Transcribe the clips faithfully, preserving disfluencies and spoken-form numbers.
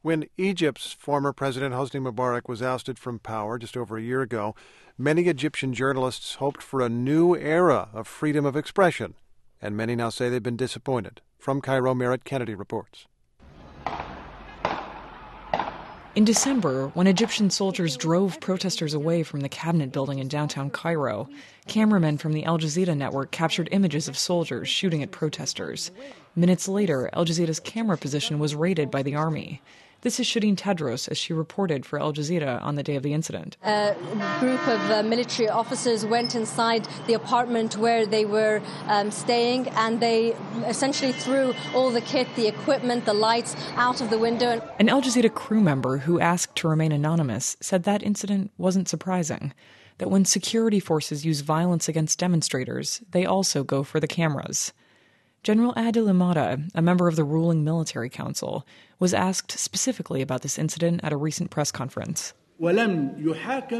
When Egypt's former president Hosni Mubarak was ousted from power just over a year ago, many Egyptian journalists hoped for a new era of freedom of expression, and many now say they've been disappointed. From Cairo, Merritt Kennedy reports. In December, when Egyptian soldiers drove protesters away from the cabinet building in downtown Cairo, cameramen from the Al Jazeera network captured images of soldiers shooting at protesters. Minutes later, Al Jazeera's camera position was raided by the army. This is Shireen Tadros as she reported for Al Jazeera on the day of the incident. A group of uh, military officers went inside the apartment where they were um, staying, and they essentially threw all the kit, the equipment, the lights out of the window. An Al Jazeera crew member who asked to remain anonymous said that incident wasn't surprising, that when security forces use violence against demonstrators, they also go for the cameras. General Adil Imada, a member of the ruling military council, was asked specifically about this incident at a recent press conference. He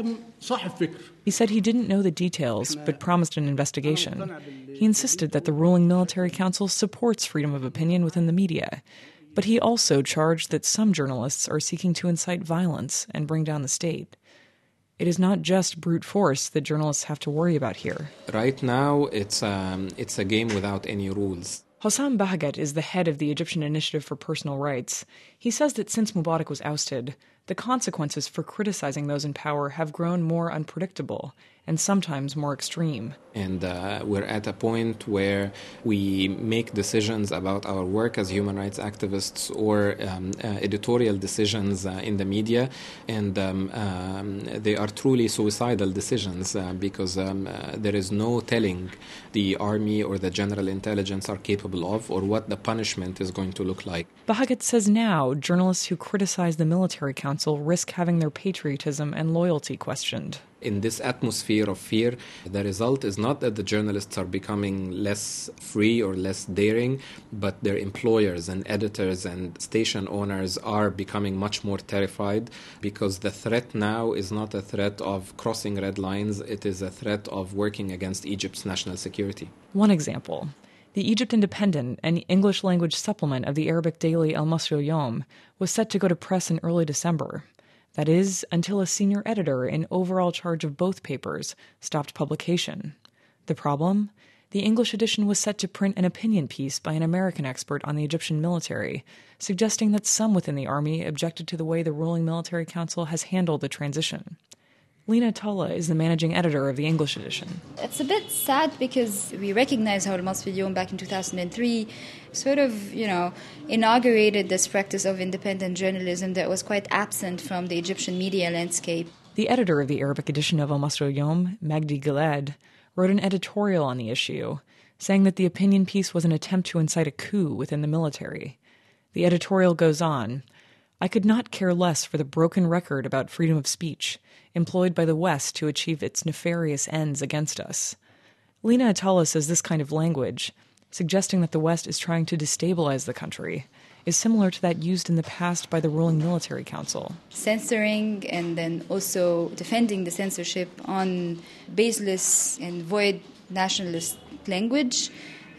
said he didn't know the details, but promised an investigation. He insisted that the ruling military council supports freedom of opinion within the media, but he also charged that some journalists are seeking to incite violence and bring down the state. It is not just brute force that journalists have to worry about here. Right now, it's um, it's a game without any rules. Hossam Bahgat is the head of the Egyptian Initiative for Personal Rights. He says that since Mubarak was ousted, the consequences for criticizing those in power have grown more unpredictable and sometimes more extreme. And uh, we're at a point where we make decisions about our work as human rights activists or um, uh, editorial decisions uh, in the media, and um, um, they are truly suicidal decisions uh, because um, uh, there is no telling the army or the general intelligence are capable of or what the punishment is going to look like. Bahgat says now journalists who criticize the military council risk having their patriotism and loyalty questioned. In this atmosphere of fear, the result is not that the journalists are becoming less free or less daring, but their employers and editors and station owners are becoming much more terrified because the threat now is not a threat of crossing red lines, it is a threat of working against Egypt's national security. One example. The Egypt Independent, an English-language supplement of the Arabic daily Al Masri al-Yawm, was set to go to press in early December. That is, until a senior editor in overall charge of both papers stopped publication. The problem? The English edition was set to print an opinion piece by an American expert on the Egyptian military, suggesting that some within the army objected to the way the ruling military council has handled the transition. Lina Attallah is the managing editor of the English edition. It's a bit sad because we recognize how Al Masri al-Yawm back in two thousand three sort of, you know, inaugurated this practice of independent journalism that was quite absent from the Egyptian media landscape. The editor of the Arabic edition of Al Masri al-Yawm, Magdi Gilad, wrote an editorial on the issue, saying that the opinion piece was an attempt to incite a coup within the military. The editorial goes on, "I could not care less for the broken record about freedom of speech, employed by the West to achieve its nefarious ends against us." Lina Attallah says this kind of language, suggesting that the West is trying to destabilize the country, is similar to that used in the past by the ruling military council. Censoring and then also defending the censorship on baseless and void nationalist language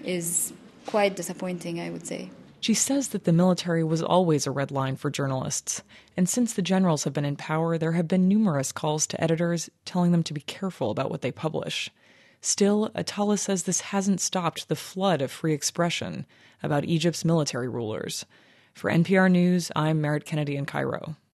is quite disappointing, I would say. She says that the military was always a red line for journalists, and since the generals have been in power, there have been numerous calls to editors telling them to be careful about what they publish. Still, Attallah says this hasn't stopped the flood of free expression about Egypt's military rulers. For N P R News, I'm Merritt Kennedy in Cairo.